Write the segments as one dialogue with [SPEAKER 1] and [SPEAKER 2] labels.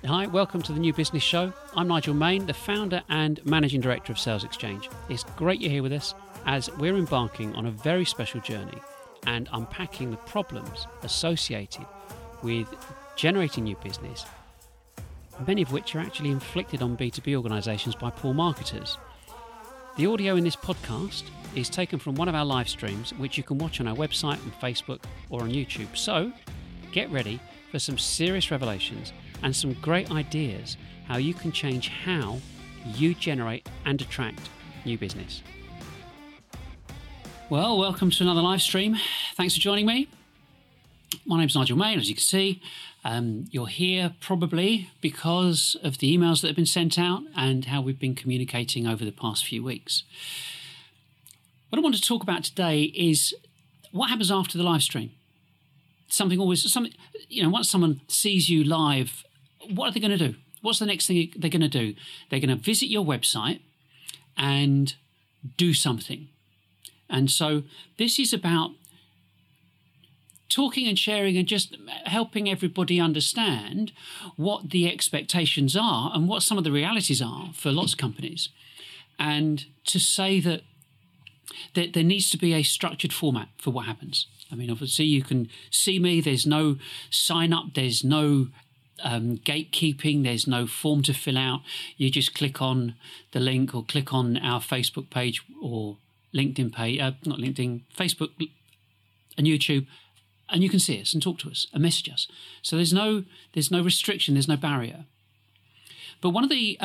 [SPEAKER 1] Hi, welcome to the New Business Show. I'm Nigel Main, the founder and managing director of Sales Exchange. It's great you're here with us as we're embarking on a very special journey and unpacking the problems associated with generating new business, many of which are actually inflicted on B2B organisations by poor marketers. The audio in this podcast is taken from one of our live streams, which you can watch on our website, on Facebook or on YouTube. So get ready for some serious revelations and some great ideas how you can change how you generate and attract new business. Well, welcome to another live stream. Thanks for joining me. My name's Nigel Main, as you can see. You're here probably because of the emails that have been sent out and how we've been communicating over the past few weeks. What I want to talk about today is what happens after the live stream. Once someone sees you live, what are they going to do? What's the next thing they're going to do? They're going to visit your website and do something. And so this is about talking and sharing and just helping everybody understand what the expectations are and what some of the realities are for lots of companies. And to say that there needs to be a structured format for what happens. I mean, obviously you can see me, there's no sign up, there's no gatekeeping, there's no form to fill out. You just click on the link or click on our Facebook page or LinkedIn page, not LinkedIn, Facebook and YouTube, and you can see us and talk to us and message us. So there's no restriction, there's no barrier. But one of the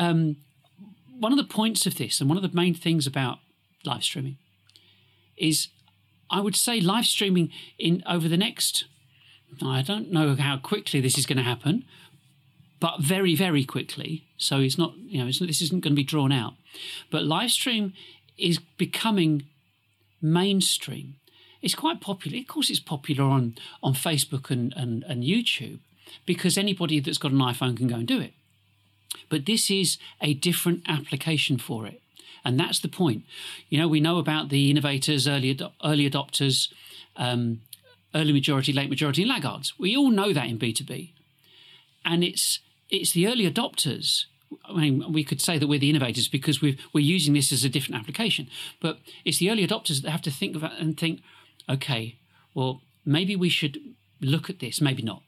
[SPEAKER 1] points of this and one of the main things about live streaming is, I would say, live streaming over the next, I don't know how quickly this is going to happen, but very, very quickly. So it's not, this isn't going to be drawn out. But live stream is becoming mainstream. It's quite popular. Of course, it's popular on Facebook and YouTube because anybody that's got an iPhone can go and do it. But this is a different application for it. And that's the point. We know about the innovators, early adopters, early majority, late majority, and laggards. We all know that in B2B. And it's the early adopters. I mean, we could say that we're the innovators because we're using this as a different application. But it's the early adopters that have to think about and think, okay, well, maybe we should look at this, maybe not.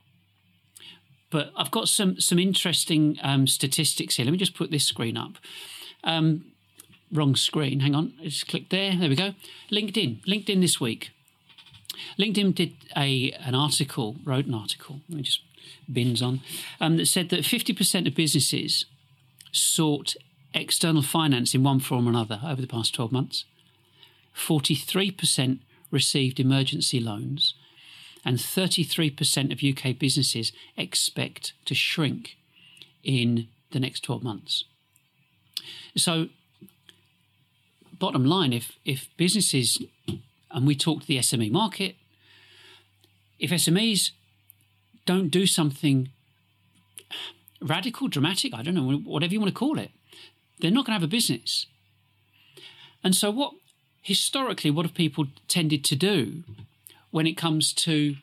[SPEAKER 1] But I've got some interesting statistics here. Let me just put this screen up. Wrong screen. Hang on. Just click there. There we go. LinkedIn this week. LinkedIn wrote an article. Let me just bins on, that said that 50% of businesses sought external finance in one form or another over the past 12 months. 43% received emergency loans, and 33% of UK businesses expect to shrink in the next 12 months. So, bottom line, if businesses, and we talk to the SME market, if SMEs don't do something radical, dramatic, I don't know, whatever you want to call it, they're not going to have a business. And so historically, what have people tended to do when it comes to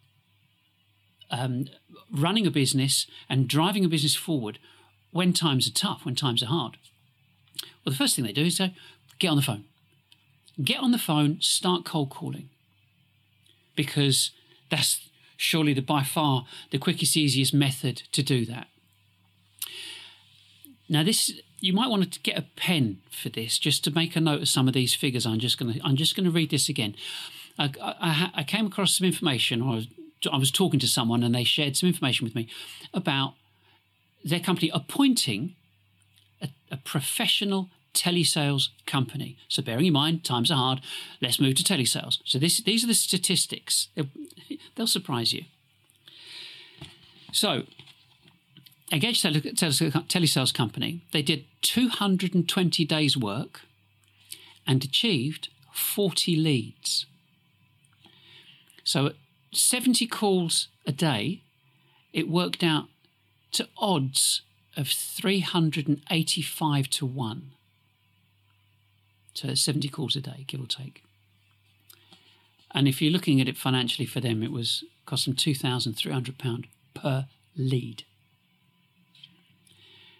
[SPEAKER 1] running a business and driving a business forward when times are tough, when times are hard? Well, the first thing they do is say, get on the phone. Get on the phone, start cold calling. Because that's surely by far the quickest, easiest method to do that. Now, you might want to get a pen for this, just to make a note of some of these figures. I'm just going to read this again. I came across some information, or I was talking to someone, and they shared some information with me about their company appointing a professional telesales company. So bearing in mind, times are hard, let's move to telesales. So these are the statistics. They'll surprise you. So, engaged telesales company, they did 220 days work and achieved 40 leads. So at 70 calls a day, it worked out to odds of 385 to 1. So 70 calls a day, give or take. And if you're looking at it financially for them, it cost them £2,300 per lead.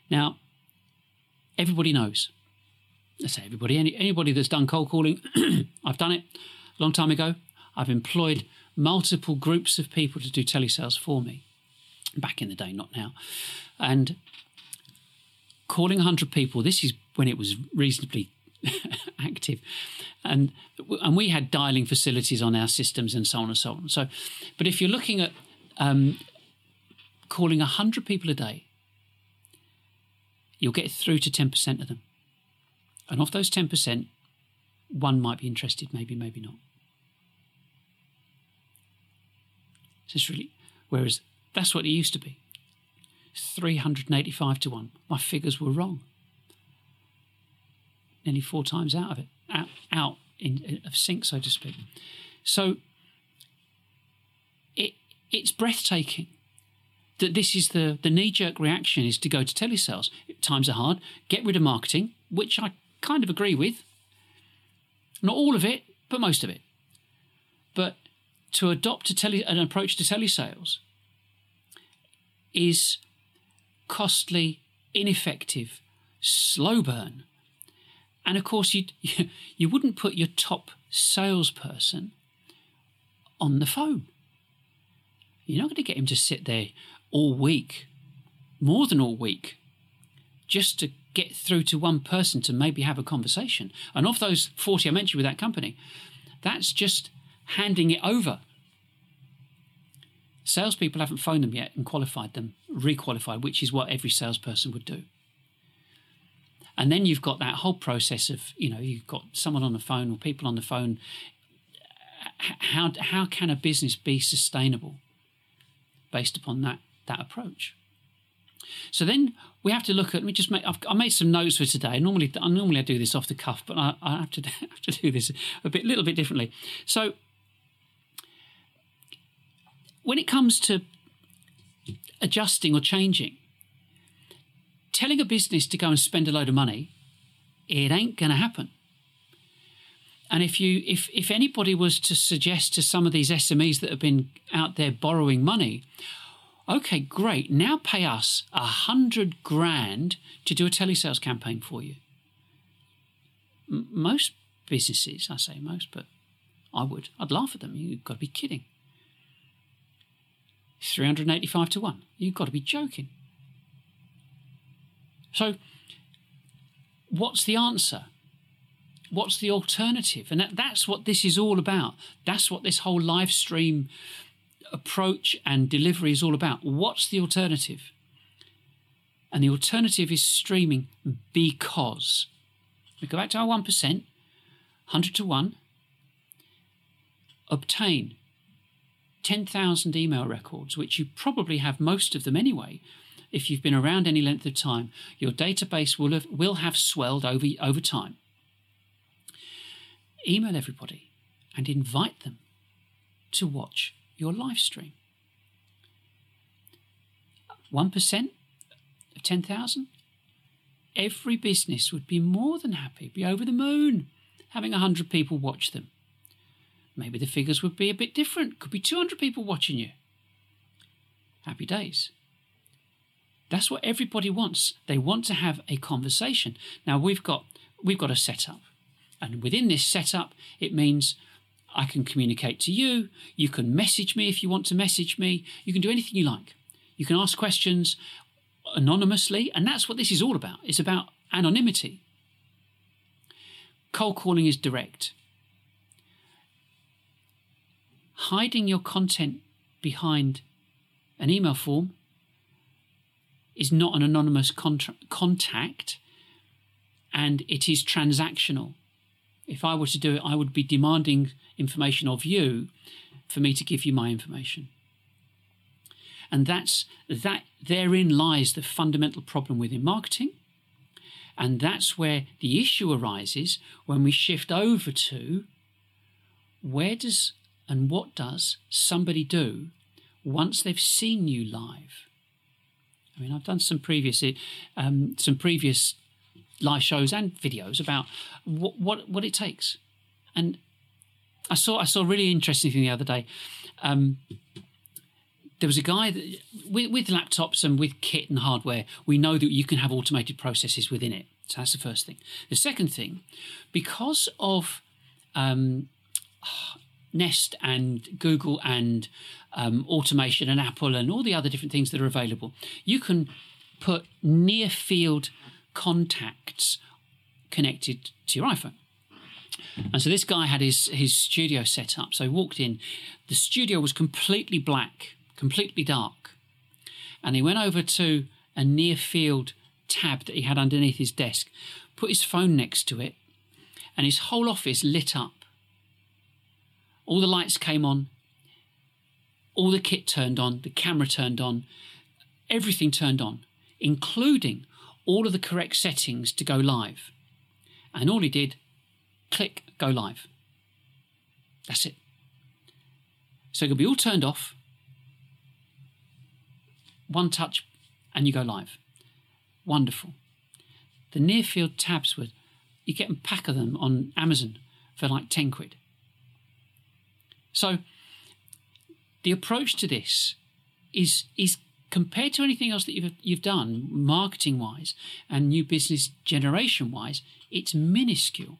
[SPEAKER 1] Now, everybody knows. Let's say everybody, anybody that's done cold calling, I've done it a long time ago. I've employed multiple groups of people to do telesales for me. Back in the day, not now. And calling 100 people, this is when it was reasonably active. And we had dialing facilities on our systems and so on and so on. So, but if you're looking at calling 100 people a day, you'll get through to 10% of them. And of those 10%, one might be interested, maybe not. So it's really, whereas that's what it used to be. 385 to 1. My figures were wrong. Nearly 4 times out of it, out of sync, so to speak. So it's breathtaking that this is the knee-jerk reaction is to go to telesales. Times are hard. Get rid of marketing, which I kind of agree with. Not all of it, but most of it. But to adopt an approach to telesales is costly, ineffective, slow burn. And of course, you wouldn't put your top salesperson on the phone. You're not going to get him to sit there all week, more than all week, just to get through to one person to maybe have a conversation. And of those 40 I mentioned with that company, that's just handing it over. Salespeople haven't phoned them yet and qualified them, requalified, which is what every salesperson would do. And then you've got that whole process of, you've got someone on the phone or people on the phone. How can a business be sustainable based upon that approach? So then we have to look at. I made some notes for today. Normally I do this off the cuff, but I have to do this a little bit differently. So when it comes to adjusting or changing, telling a business to go and spend a load of money, it ain't going to happen. And if anybody was to suggest to some of these SMEs that have been out there borrowing money, okay, great, now pay us $100,000 to do a telesales campaign for you. Most businesses, I say most, but I'd laugh at them. You've got to be kidding. 385 to 1. You've got to be joking. So what's the answer? What's the alternative? And that's what this is all about. That's what this whole live stream approach and delivery is all about. What's the alternative? And the alternative is streaming, because we go back to our 1%, 100 to 1, obtain 10,000 email records, which you probably have most of them anyway. If you've been around any length of time, your database will have swelled over time. Email everybody and invite them to watch your live stream. 1% of 10,000? Every business would be more than happy, be over the moon, having 100 people watch them. Maybe the figures would be a bit different. Could be 200 people watching you. Happy days. That's what everybody wants. They want to have a conversation. Now we've got a setup, and within this setup, it means I can communicate to you. You can message me if you want to message me. You can do anything you like. You can ask questions anonymously, and that's what this is all about. It's about anonymity. Cold calling is direct. Hiding your content behind an email form is not an anonymous contact, and it is transactional. If I were to do it, I would be demanding information of you for me to give you my information. And therein lies the fundamental problem within marketing. And that's where the issue arises when we shift over to where does and what does somebody do once they've seen you live? I mean, I've done some previous live shows and videos about what it takes, and I saw a really interesting thing the other day. there was a guy that, with laptops and with kit and hardware, we know that you can have automated processes within it. So that's the first thing. The second thing, because of Nest and Google and automation and Apple and all the other different things that are available, you can put near field contacts connected to your iPhone. And so this guy had his studio set up. So he walked in, the studio was completely black, completely dark. And he went over to a near field tab that he had underneath his desk, put his phone next to it, and his whole office lit up. All the lights came on, all the kit turned on, the camera turned on, everything turned on, including all of the correct settings to go live. And all he did, click, go live. That's it. So it could be all turned off, one touch, and you go live. Wonderful. The near field tabs you get a pack of them on Amazon for like 10 quid. So the approach to this is compared to anything else that you've done marketing wise and new business generation wise, it's minuscule.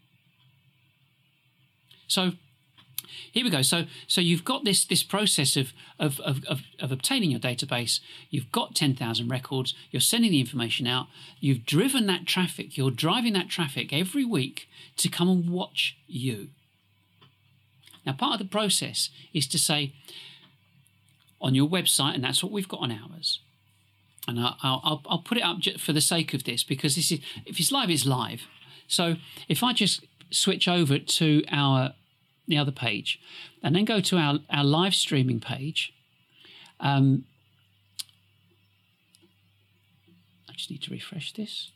[SPEAKER 1] So here we go. So you've got this process of obtaining your database. You've got 10,000 records. You're sending the information out. You've driven that traffic. You're driving that traffic every week to come and watch you. Now, part of the process is to say on your website, and that's what we've got on ours. And I'll put it up for the sake of this, because this is, if it's live, it's live. So if I just switch over to the other page and then go to our live streaming page, I just need to refresh this.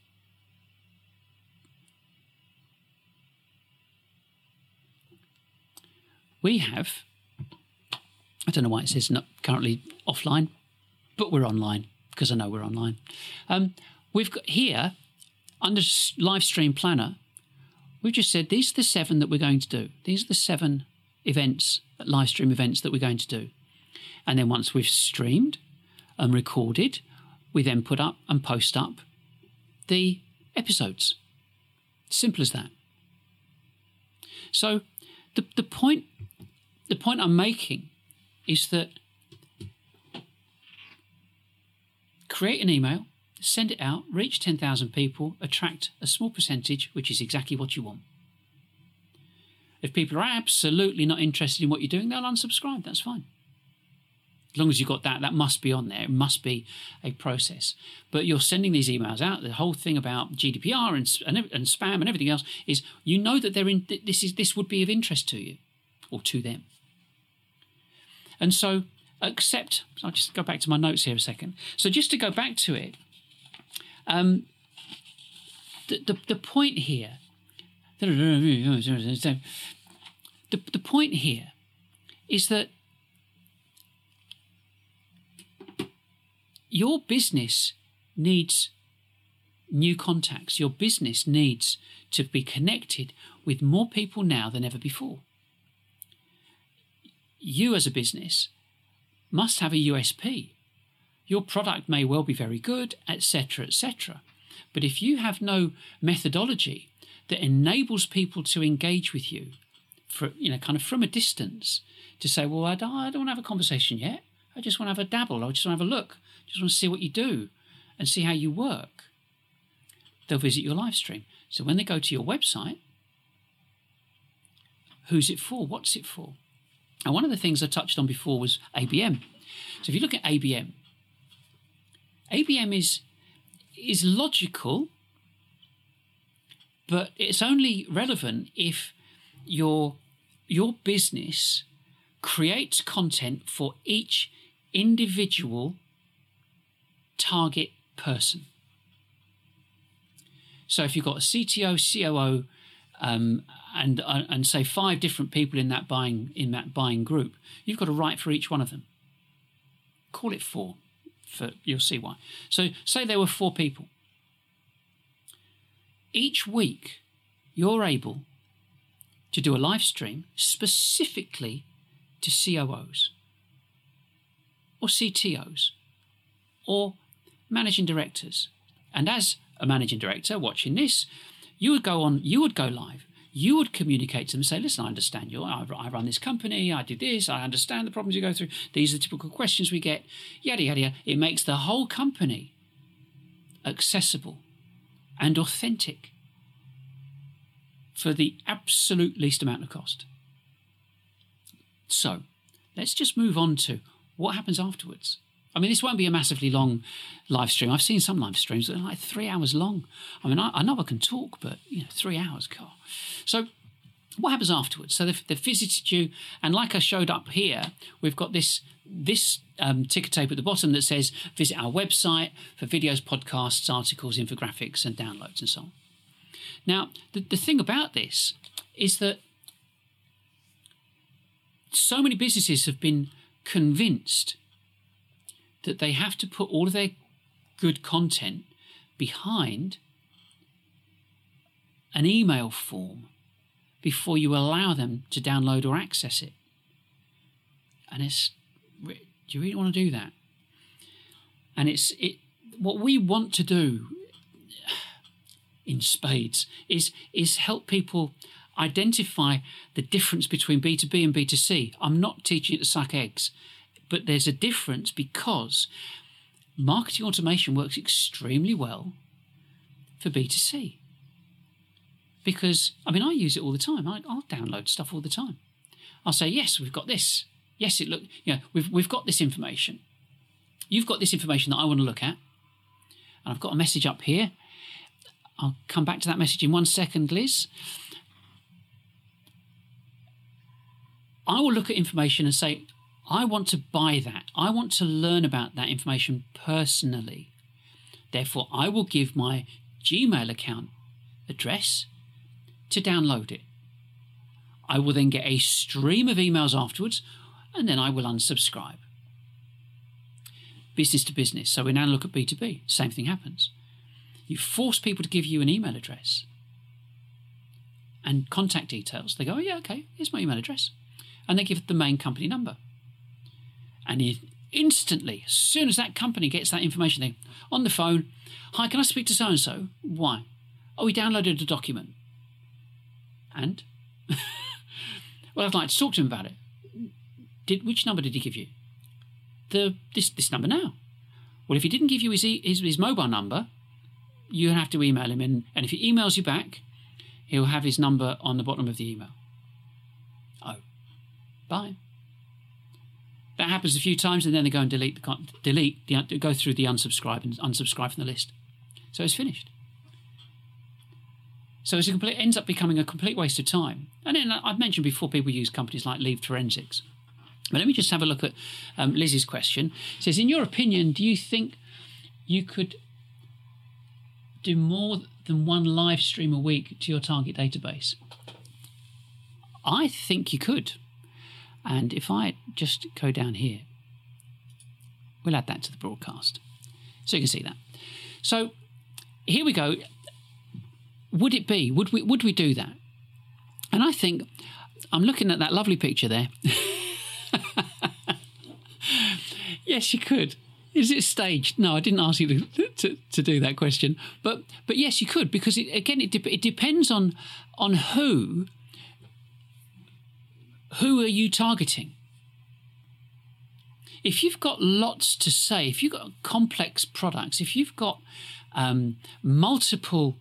[SPEAKER 1] We have, I don't know why it says not currently offline, but we're online, because I know we're online. We've got here, under Live Stream Planner, we've just said these are the 7 that we're going to do. These are the 7 events, live stream events that we're going to do. And then once we've streamed and recorded, we then put up and post up the episodes. Simple as that. So the point I'm making is that create an email, send it out, reach 10,000 people, attract a small percentage, which is exactly what you want. If people are absolutely not interested in what you're doing, they'll unsubscribe. That's fine. As long as you've got that must be on there. It must be a process. But you're sending these emails out. The whole thing about GDPR and spam and everything else is, you know that this would be of interest to you or to them. And so I'll just go back to my notes here a second. So just to go back to it, the point here, the point here is that your business needs new contacts. Your business needs to be connected with more people now than ever before. You as a business must have a USP. Your product may well be very good, etc., etc. But if you have no methodology that enables people to engage with you, kind of from a distance, to say, well, I don't want to have a conversation yet. I just want to have a dabble. I just want to have a look. I just want to see what you do and see how you work. They'll visit your live stream. So when they go to your website, who's it for? What's it for? And one of the things I touched on before was ABM. So if you look at ABM is logical, but it's only relevant if your business creates content for each individual target person. So if you've got a CTO, COO, and say 5 different people in that buying group, you've got to write for each one of them. Call it 4. You'll see why. So say there were 4 people. Each week, you're able to do a live stream specifically to COOs. or CTOs or managing directors. And as a managing director watching this, you would go live. You would communicate to them and say, listen, I understand you. I run this company. I do this. I understand the problems you go through. These are the typical questions we get. Yada, yada, yada. It makes the whole company accessible and authentic for the absolute least amount of cost. So let's just move on to what happens afterwards. I mean, this won't be a massively long live stream. I've seen some live streams that are like 3 hours long. I mean, I know I can talk, but 3 hours, God. So what happens afterwards? So they've visited you, and like I showed up here, we've got this ticker tape at the bottom that says visit our website for videos, podcasts, articles, infographics, and downloads, and so on. Now, the thing about this is that so many businesses have been convinced that they have to put all of their good content behind an email form before you allow them to download or access it. And do you really want to do that? And what we want to do in spades is help people identify the difference between B2B and B2C. I'm not teaching you to suck eggs, but there's a difference because marketing automation works extremely well for B2C. Because, I mean, I use it all the time. I'll download stuff all the time. I'll say, yes, we've got this. Yes, we've got this information. You've got this information that I want to look at. And I've got a message up here. I'll come back to that message in 1 second, Liz. I will look at information and say, I want to buy that. I want to learn about that information personally. Therefore, I will give my Gmail account address to download it. I will then get a stream of emails afterwards, and then I will unsubscribe. Business to business. So we now look at B2B. Same thing happens. You force people to give you an email address and contact details. They go, oh, yeah, okay, here's my email address. And they give the main company number. And instantly, as soon as that company gets that information, they on the phone, hi, can I speak to so-and-so? Why? Oh, we downloaded a document. And? Well, I'd like to talk to him about it. Which number did he give you? This number now. Well, if he didn't give you his mobile number, you have to email him. And if he emails you back, he'll have his number on the bottom of the email. Oh, bye. That happens a few times, and then they go and go through the unsubscribe and unsubscribe from the list. So it's finished. So it ends up becoming a complete waste of time. And then I've mentioned before, people use companies like Leave Forensics. But let me just have a look at Liz's question. It says, in your opinion, do you think you could do more than one live stream a week to your target database? I think you could. And if I just go down here, we'll add that to the broadcast. So you can see that. So here we go. Would we do that? And I think, I'm looking at that lovely picture there. Yes, you could. Is it staged? No, I didn't ask you to do that question. But yes, you could, because it depends on who are you targeting. If you've got lots to say, if you've got complex products, if you've got multiple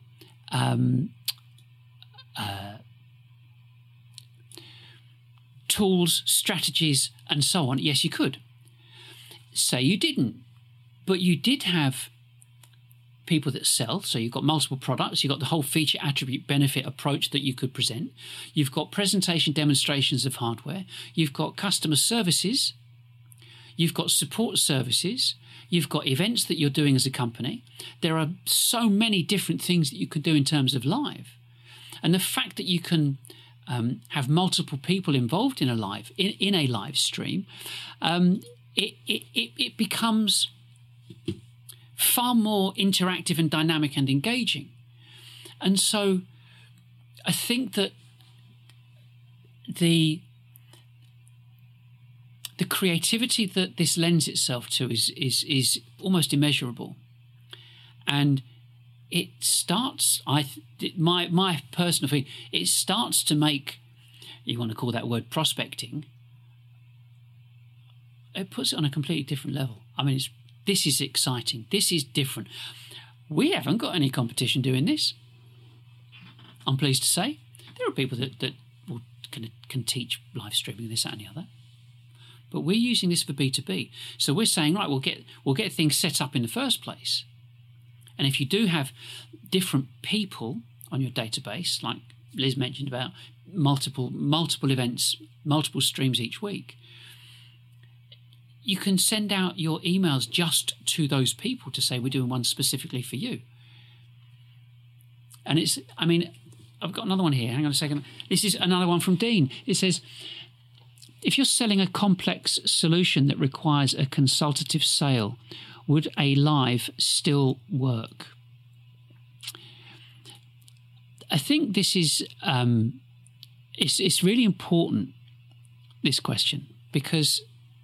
[SPEAKER 1] tools, strategies, and so on, yes, you could. Say you didn't, but you did have people that sell, so you've got multiple products, you've got the whole feature, attribute, benefit approach that you could present, you've got presentation demonstrations of hardware, you've got customer services, you've got support services, you've got events that you're doing as a company. There are so many different things that you can do in terms of live. And the fact that you can have multiple people involved in a live stream, it becomes far more interactive and dynamic and engaging. And so I think that the the creativity that this lends itself to is almost immeasurable. And it starts, my personal feeling, it starts to make, you want to call that word prospecting, it puts it on a completely different level. I mean, this is exciting. This is different. We haven't got any competition doing this. I'm pleased to say there are people that can teach live streaming, this, that, and the other. But we're using this for B2B. So we're saying, right, we'll get things set up in the first place. And if you do have different people on your database, like Liz mentioned about multiple events, multiple streams each week, you can send out your emails just to those people to say we're doing one specifically for you. And I've got another one here. Hang on a second. This is another one from Dean. It says, if you're selling a complex solution that requires a consultative sale, would a live still work? I think this is it's really important, this question, because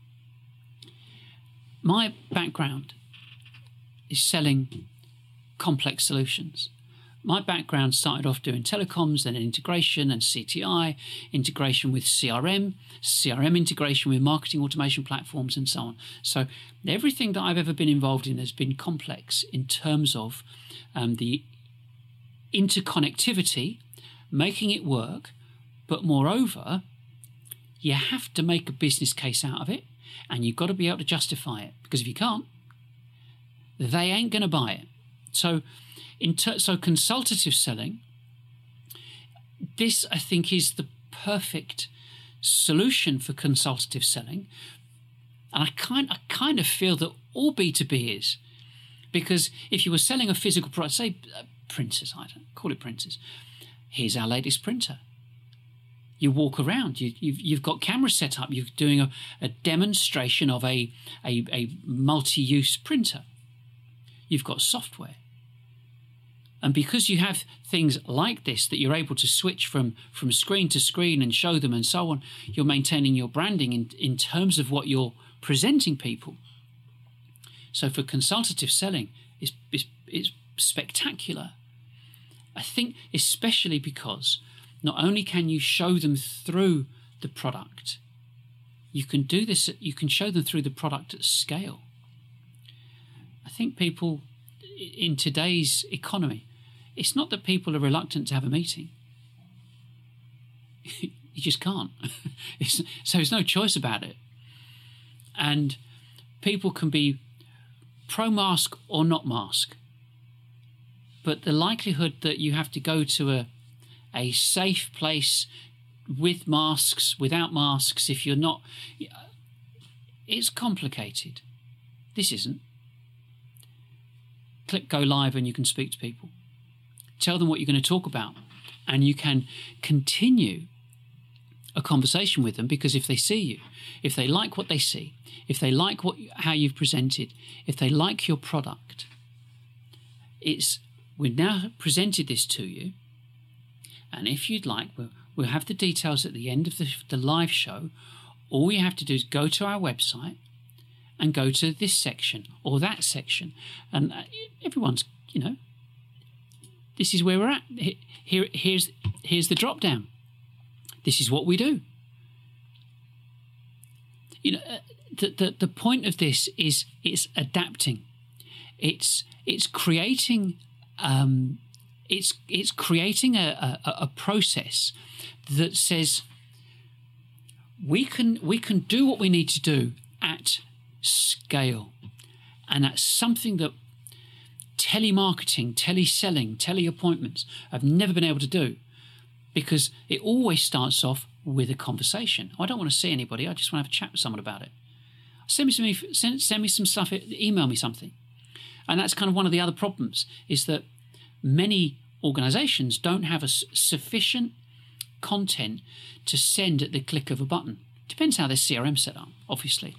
[SPEAKER 1] my background is selling complex solutions. My background started off doing telecoms, then integration and CTI, integration with CRM integration with marketing automation platforms, and so on. So everything that I've ever been involved in has been complex in terms of the interconnectivity, making it work, but moreover, you have to make a business case out of it, and you've got to be able to justify it, because if you can't, they ain't going to buy it. So consultative selling, this I think is the perfect solution for consultative selling, and I kind of feel that all B2B is, because if you were selling a physical product, say printers, I don't call it printers. Here's our latest printer. You walk around, you've got cameras set up, you're doing a demonstration of a multi-use printer. You've got software. And because you have things like this that you're able to switch from screen to screen and show them and so on, you're maintaining your branding in terms of what you're presenting people. So for consultative selling, it's spectacular. I think especially because not only can you show them through the product, you can do this, you can show them through the product at scale. I think people in today's economy, it's not that people are reluctant to have a meeting. You just can't. So there's no choice about it. And people can be pro-mask or not mask. But the likelihood that you have to go to a safe place with masks, without masks, if you're not, it's complicated. This isn't. Click go live and you can speak to people. Tell them what you're going to talk about, and you can continue a conversation with them, because if they see you, if they like what they see, if they like how you've presented, if they like your product, we've now presented this to you, and if you'd like, we'll have the details at the end of the live show. All you have to do is go to our website and go to this section or that section, and everyone's, this is where we're at. Here's the drop down. This is what we do. The point of this is it's adapting. It's creating it's creating a process that says we can do what we need to do at scale, and that's something that telemarketing, teleselling, teleappointments have never been able to do, because it always starts off with a conversation. I don't want to see anybody. I just want to have a chat with someone about it. Send me some stuff. Email me something. And that's kind of one of the other problems, is that many organizations don't have a sufficient content to send at the click of a button. Depends how their CRM set up, obviously.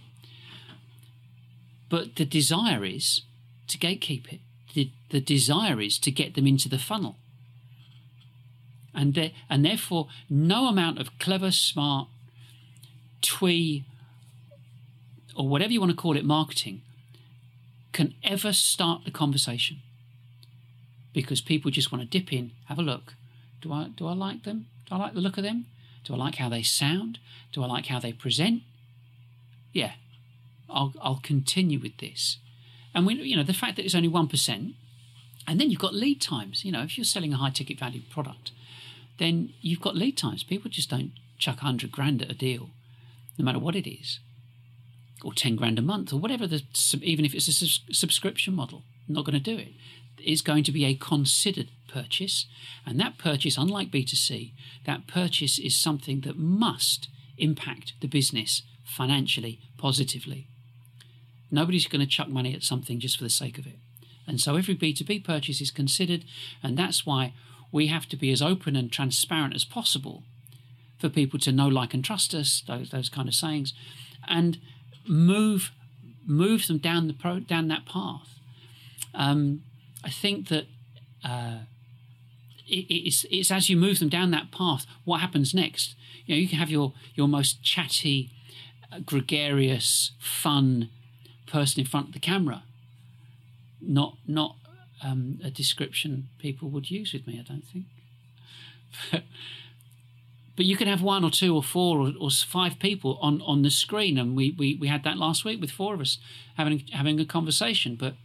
[SPEAKER 1] But the desire is to gatekeep it. The desire is to get them into the funnel. And therefore, no amount of clever, smart, twee, or whatever you want to call it, marketing, can ever start the conversation. Because people just want to dip in, have a look. Do I like them? Do I like the look of them? Do I like how they sound? Do I like how they present? Yeah, I'll continue with this. And the fact that it's only 1%, and then you've got lead times. If you're selling a high ticket value product, then you've got lead times. People just don't chuck 100 grand at a deal, no matter what it is, or 10 grand a month, or whatever. Even if it's a subscription model, I'm not going to do it. It's going to be a considered purchase, and that purchase, unlike B2C, that purchase is something that must impact the business financially positively. Nobody's going to chuck money at something just for the sake of it. And so every B2B purchase is considered, and that's why we have to be as open and transparent as possible for people to know, like, and trust us, those kind of sayings, and move them down that path. I think that it's as you move them down that path, what happens next? You can have your most chatty, gregarious, fun person in front of the camera. Not a description people would use with me, I don't think. But you can have 1 or 2 or 4 or 5 people on the screen, and we had that last week with 4 of us having a conversation. But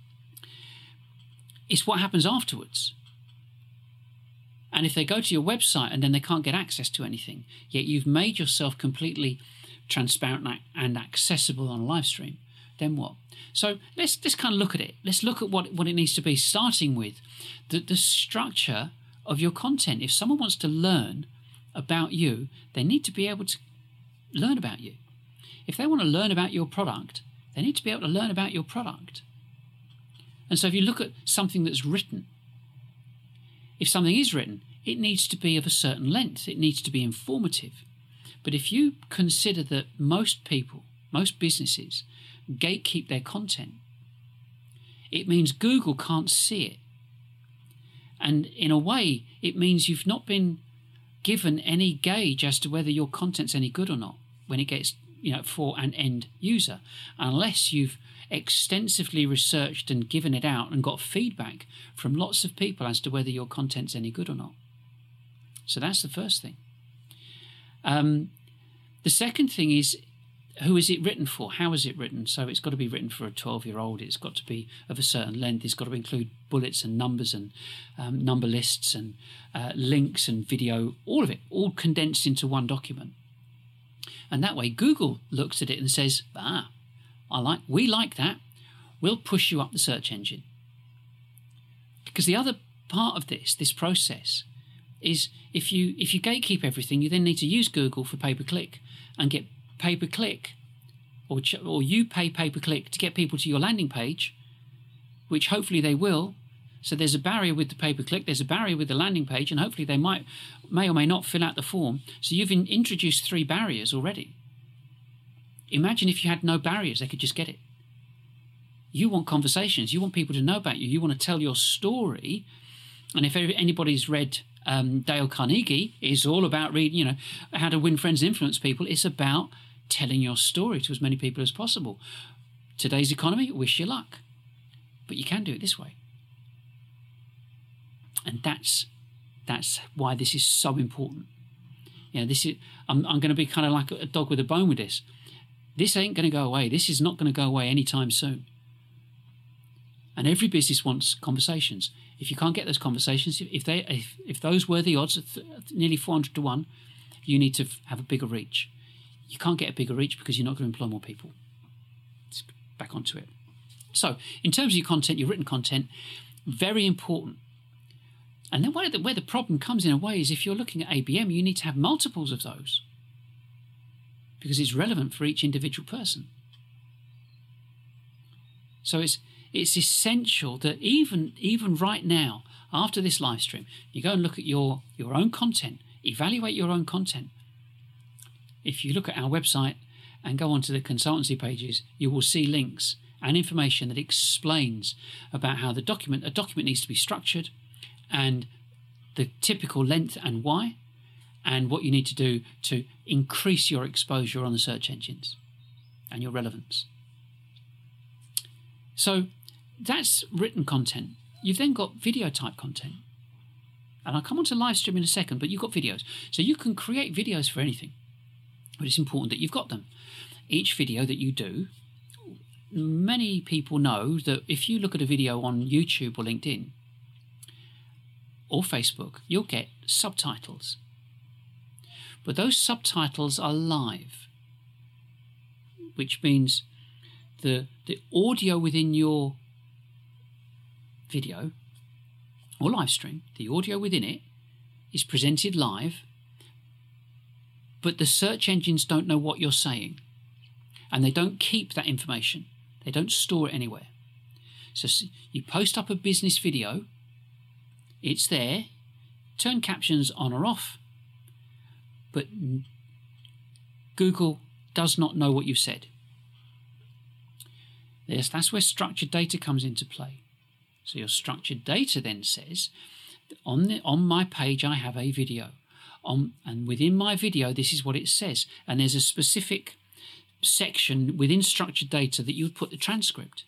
[SPEAKER 1] it's what happens afterwards. And if they go to your website and then they can't get access to anything, yet you've made yourself completely transparent and accessible on a live stream, then what? So let's kind of look at it. Let's look at what it needs to be, starting with the structure of your content. If someone wants to learn about you, they need to be able to learn about you. If they want to learn about your product, they need to be able to learn about your product. And so if you look at something that's written, if something is written, it needs to be of a certain length. It needs to be informative. But if you consider that most people, most businesses, gatekeep their content, it means Google can't see it. And in a way, it means you've not been given any gauge as to whether your content's any good or not when it gets, for an end user, unless you've extensively researched and given it out and got feedback from lots of people as to whether your content's any good or not. So that's the first thing. The second thing is, who is it written for? How is it written? So it's got to be written for a 12-year-old. It's got to be of a certain length. It's got to include bullets and numbers and number lists and links and video, all of it, all condensed into one document. And that way Google looks at it and says, we like that. We'll push you up the search engine. Because the other part of this process is if you gatekeep everything, you then need to use Google for pay-per-click and get pay-per-click, or you pay pay-per-click to get people to your landing page, which hopefully they will. So there's a barrier with the pay-per-click, there's a barrier with the landing page, and hopefully they may or may not fill out the form. So you've introduced 3 barriers already. Imagine if you had no barriers, they could just get it. You want conversations, you want people to know about you, you want to tell your story. And if anybody's read Dale Carnegie, it's all about reading, how to win friends and influence people. It's about telling your story to as many people as possible. Today's economy, wish you luck. But you can do it this way. And that's why this is so important. I'm going to be kind of like a dog with a bone with this. This ain't going to go away. This is not going to go away anytime soon. And every business wants conversations. If you can't get those conversations, if those were the odds at nearly 400 to 1, you need to have a bigger reach. You can't get a bigger reach because you're not going to employ more people. Let's back onto it. So, in terms of your content, your written content, very important. And then where the problem comes in a way is if you're looking at ABM, you need to have multiples of those because it's relevant for each individual person. So it's essential that even right now, after this live stream, you go and look at your own content, evaluate your own content. If you look at our website and go onto the consultancy pages, you will see links and information that explains about how a document needs to be structured and the typical length and why, and what you need to do to increase your exposure on the search engines. and your relevance. So that's written content. You've then got video type content. And I'll come on to live stream in a second, but you've got videos. So you can create videos for anything. But it's important that you've got them. Each video that you do, many people know that if you look at a video on YouTube or LinkedIn or Facebook, you'll get subtitles. But those subtitles are live, which means the audio within your video or live stream, the audio within it is presented live, but the search engines don't know what you're saying, and they don't keep that information. They don't store it anywhere. So you post up a business video, it's there, turn captions on or off, but Google does not know what you've said. Yes, that's where structured data comes into play. So your structured data then says, on my page I have a video, and within my video this is what it says, and there's a specific section within structured data that you would put the transcript.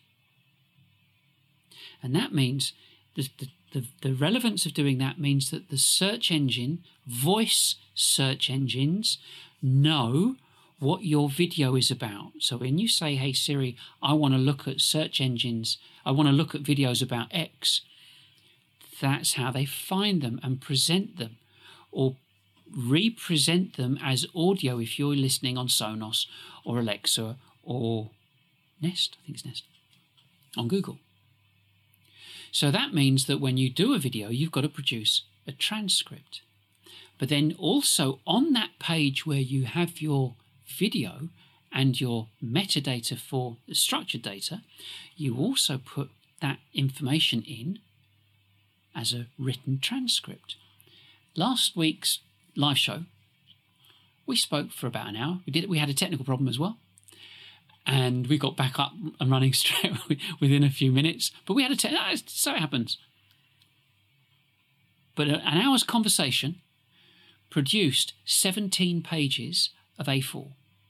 [SPEAKER 1] And that means the relevance of doing that means that the search engine, voice search engines, know what your video is about. So when you say, hey Siri, I want to look at search engines, I want to look at videos about X, that's how they find them and present them, or represent them as audio if you're listening on Sonos or Alexa or Nest, I think it's Nest, on Google. So that means that when you do a video, you've got to produce a transcript. But then also on that page where you have your video and your metadata for the structured data, you also put that information in as a written transcript. Last week's live show, we spoke for about an hour. We had a technical problem as well, and we got back up and running straight within a few minutes. But we had so it happens. But an hour's conversation produced 17 pages of A4.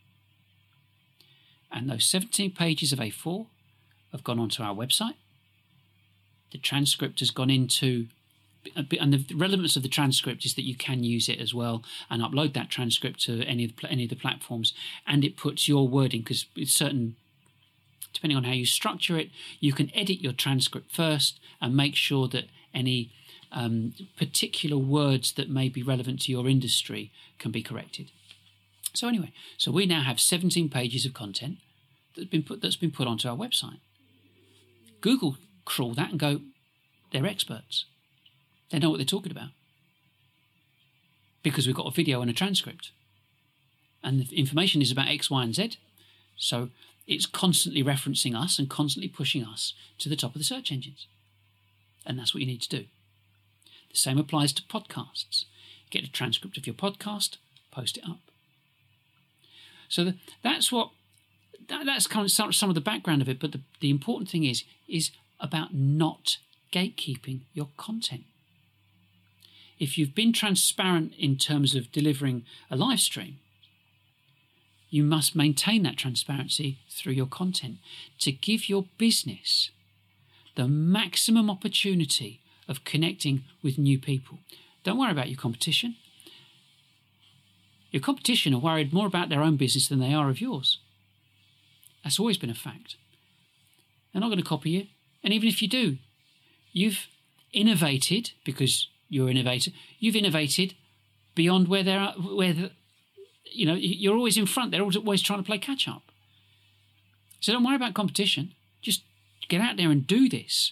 [SPEAKER 1] And those 17 pages of A4 have gone onto our website. The transcript has gone into, and the relevance of the transcript is that you can use it as well and upload that transcript to any of the platforms, and it puts your wording, because it's certain, depending on how you structure it, you can edit your transcript first and make sure that any particular words that may be relevant to your industry can be corrected. So anyway, so we now have 17 pages of content that's been put onto our website. Google crawl that and go, they're experts. They know what they're talking about. Because we've got a video and a transcript. And the information is about X, Y, and Z. So it's constantly referencing us and constantly pushing us to the top of the search engines. And that's what you need to do. The same applies to podcasts. Get a transcript of your podcast, post it up. So that's kind of some of the background of it. But the important thing is about not gatekeeping your content. If you've been transparent in terms of delivering a live stream, you must maintain that transparency through your content to give your business the maximum opportunity of connecting with new people. Don't worry about your competition. Your competition are worried more about their own business than they are of yours. That's always been a fact. They're not going to copy you. And even if you do, you've innovated, because you're an innovator, you've innovated beyond where you're always in front. They're always trying to play catch up. So don't worry about competition. Just get out there and do this.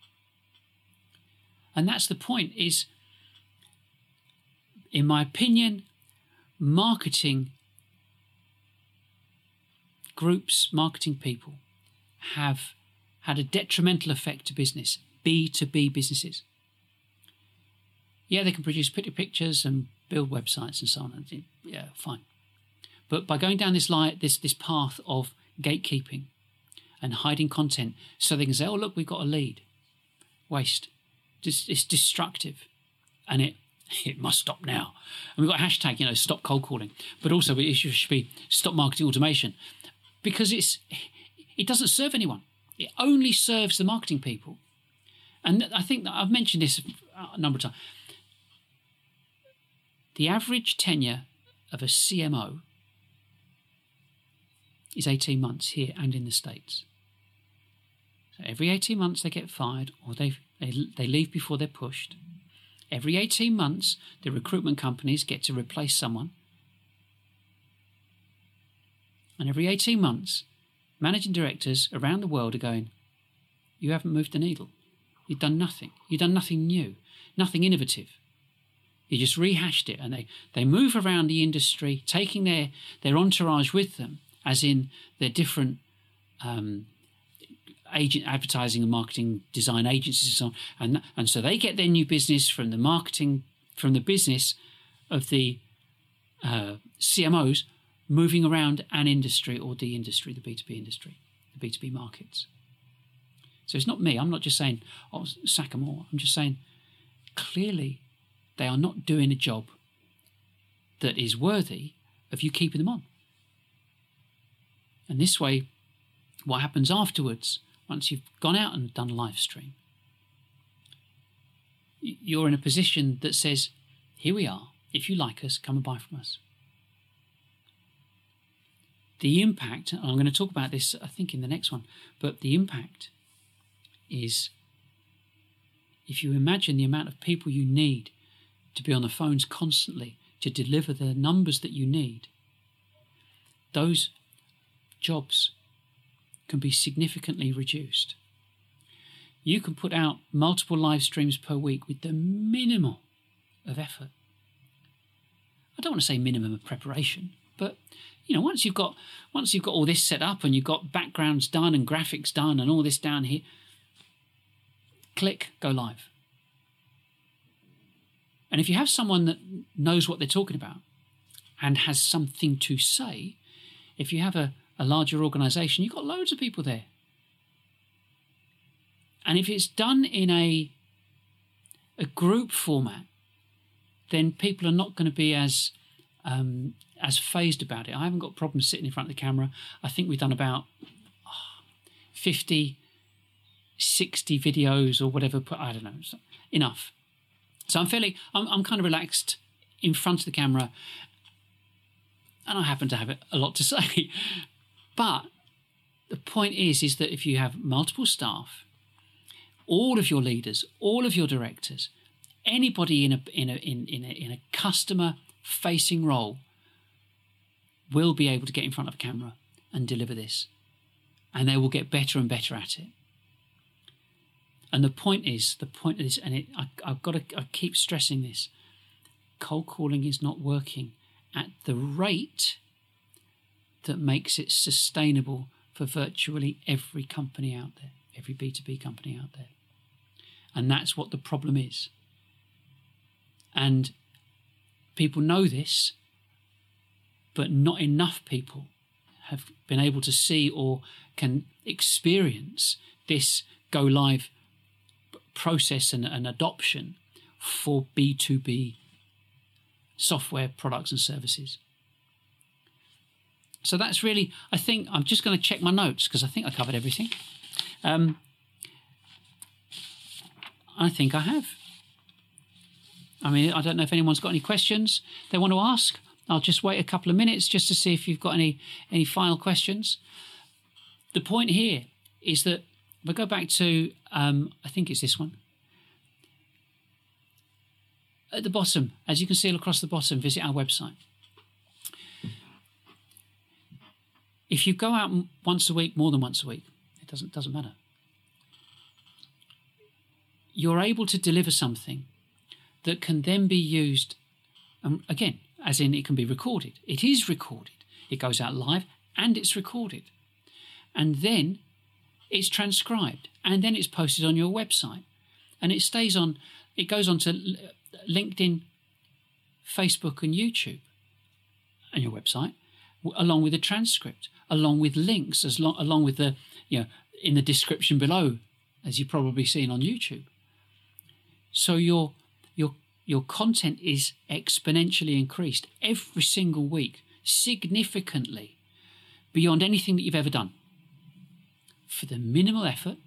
[SPEAKER 1] And that's the point, is, in my opinion, marketing groups, marketing people have had a detrimental effect to business, B2B businesses. Yeah, they can produce pretty pictures and build websites and so on. Yeah, fine. But by going down this path of gatekeeping and hiding content so they can say, oh, look, we've got a lead. Waste. It's destructive. And it must stop now. And we've got a hashtag, stop cold calling. But also it should be stop marketing automation. because it doesn't serve anyone. It only serves the marketing people. And I think that I've mentioned this a number of times. The average tenure of a CMO is 18 months here and in the States. So every 18 months they get fired, or they leave before they're pushed. Every 18 months, the recruitment companies get to replace someone. And every 18 months, managing directors around the world are going, you haven't moved the needle. You've done nothing. You've done nothing new, nothing innovative. You just rehashed it. And they move around the industry, taking their entourage with them, as in their different agent advertising and marketing design agencies and so on. And so they get their new business from the marketing, from the business of the CMOs moving around an industry or the industry, the B2B industry, the B2B markets. So it's not me. I'm not just saying, oh, sack them all. I'm just saying, clearly they are not doing a job that is worthy of you keeping them on. And this way, what happens afterwards, once you've gone out and done a live stream, you're in a position that says, here we are. If you like us, come and buy from us. The impact, and I'm going to talk about this, I think, in the next one, but the impact is, if you imagine the amount of people you need to be on the phones constantly to deliver the numbers that you need, those jobs can be significantly reduced. You can put out multiple live streams per week with the minimal of effort. I don't want to say minimum of preparation, but once you've got all this set up and you've got backgrounds done and graphics done and all this down here, click, go live. And if you have someone that knows what they're talking about and has something to say, if you have a larger organisation, you've got loads of people there. And if it's done in a group format, then people are not going to be as phased about it. I haven't got problems sitting in front of the camera. I think we've done about 50, 60 videos or whatever. I don't know, enough. So I'm kind of relaxed in front of the camera, and I happen to have a lot to say. But the point is that if you have multiple staff, all of your leaders, all of your directors, anybody in a customer-facing role will be able to get in front of a camera and deliver this, and they will get better and better at it. And the point is, and I keep stressing this: cold calling is not working at the rate that makes it sustainable for virtually every company out there, every B2B company out there. And that's what the problem is. And people know this, but not enough people have been able to see or can experience this go live process and adoption for B2B software products and services. So that's really, I think, I'm just going to check my notes because I think I covered everything. I think I have. I mean, I don't know if anyone's got any questions they want to ask. I'll just wait a couple of minutes just to see if you've got any final questions. The point here is that we'll go back to, I think it's this one. At the bottom, as you can see across the bottom, visit our website. If you go out once a week, more than once a week, it doesn't matter. You're able to deliver something that can then be used, again, as in it can be recorded. It is recorded. It goes out live and it's recorded. And then it's transcribed and then it's posted on your website. And it goes on to LinkedIn, Facebook and YouTube and your website, along with a transcript, along with links, along with the, in the description below, as you've probably seen on YouTube. So your content is exponentially increased every single week, significantly, beyond anything that you've ever done for the minimal effort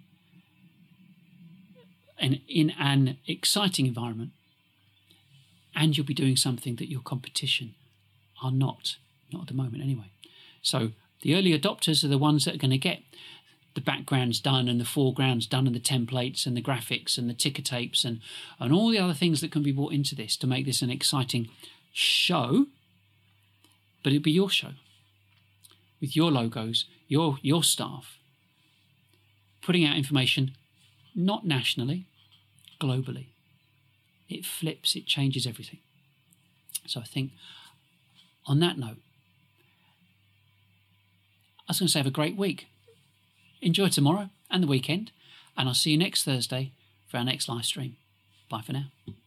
[SPEAKER 1] and in an exciting environment. And you'll be doing something that your competition are not at the moment anyway. So the early adopters are the ones that are going to get the backgrounds done and the foregrounds done and the templates and the graphics and the ticker tapes and all the other things that can be brought into this to make this an exciting show. But it'll be your show with your logos, your staff, putting out information not nationally, globally. It flips, it changes everything. So I think on that note, I was going to say have a great week. Enjoy tomorrow and the weekend, and I'll see you next Thursday for our next live stream. Bye for now.